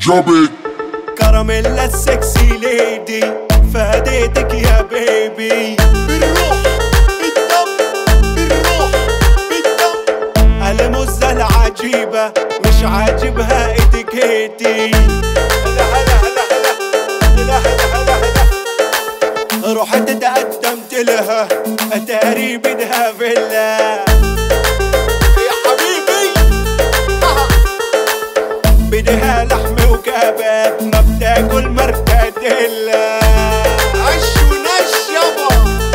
جابت كراميلا السكسي ليدي فاديتك يا بيبي بالروح بالدم بالروح بالدم المزة العجيبة مش عاجبها اتيكيتي هلا هلا هلا هلا هلا هلا هلا رحت تقدمت لها اتاري بدها فيلا يا حبيبي بدها لحمة وكباب ما بتاكل مرتديلا عش ونش يابا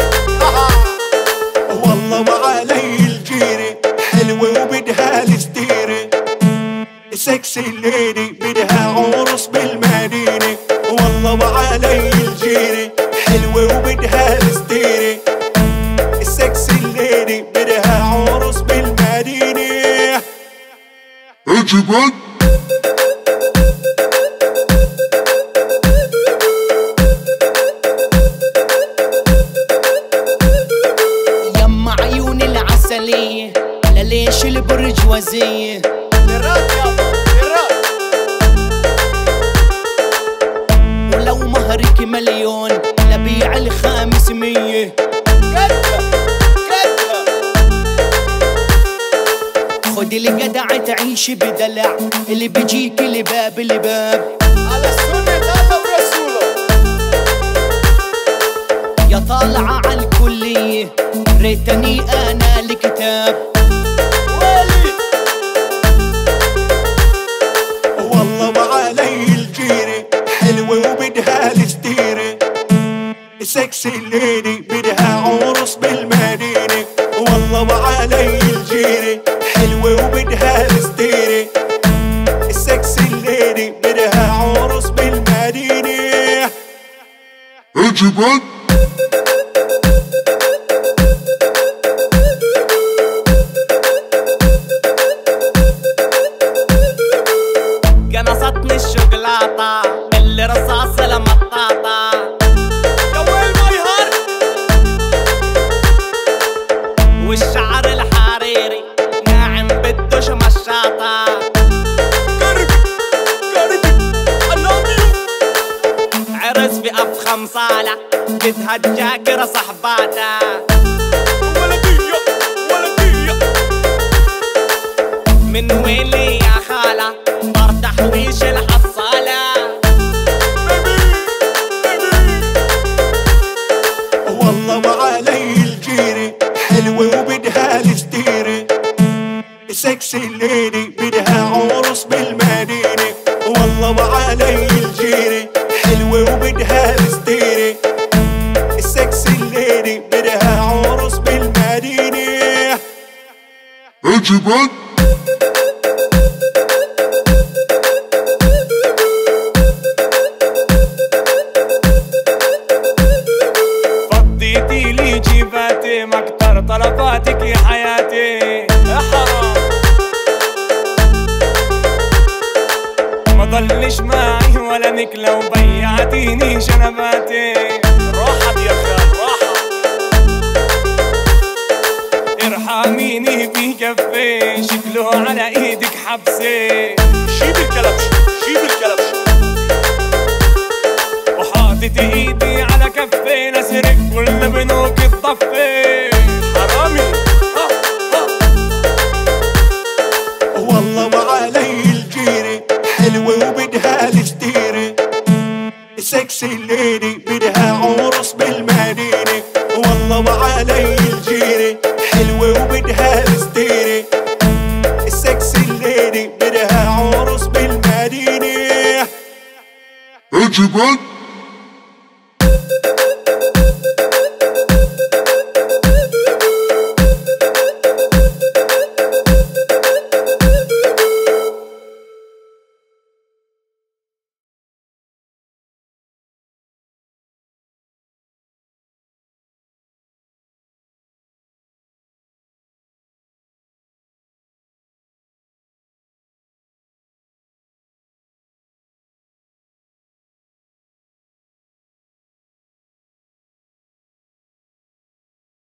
والله وعلي الجيري حلوة وبدها الستيري سكسي ليدي بدها عرس بالمدينة والله وعلي الجيري حلوة وبدها الستيري السكسي ليدي بدها عرس بالمدينة عجبت يما عيون العسلية لليش البرجوازية للرات يابا للرات ولو مهرك مليون لبيع ال500 كدها كدها خدي الجدع تعيشي بدلع اللي بيجيك لباب لباب على سنة الله ورسوله يا طالعة عالكلية ريتني انا الكتاب والي والله وعلي الجيري حلوة وبدها الستيري سكسي ليدي بدها عرس بالمدينة والله وعلي الجيري حلوة وبدها الستيري السكسي ليدي بدها عرس بالمدينة عجبت قنصتني الشوكولاتة اللي رصاص لمطاطة يا ويل ماي هارت والشعر الحريري ناعم بدوش مشاطة قربي قربي I love you عرس في أفخم صالة بدها الجاكرة صحباتها ولدية ولدية من وين لي يا خالة طار تحويش الحصالة بيبي بيبي والله وعلي الجيري حلوة وبدها الستيري سكسي ليدي بدها عرس بالمدينة والله وعلي الجيري حلوة وبدها الستيري السكسي ليدي بدها عرس بالمدينة عجبت فضيتي لي جيباتي مكتر طلباتك يا حياتي يا حرام ما ضلش معي ولا نكلة وبيعتيني شنباتي راحت يا خال راحت ارحميني بكفي شكله على ايدك حبسي شيب الكلبش شيب الكلبش وحاطط ايدي على كفي نسرق كل بنوك الطفي حرامي ها ها والله وعلي الجيري حلوة وبدها الستيري سكسي ليدي بدها عرس بالمدينة والله وعلي الجيري حلوة وبدها الستيري السكسي ليدي بدها عرس بالمدينة عجبت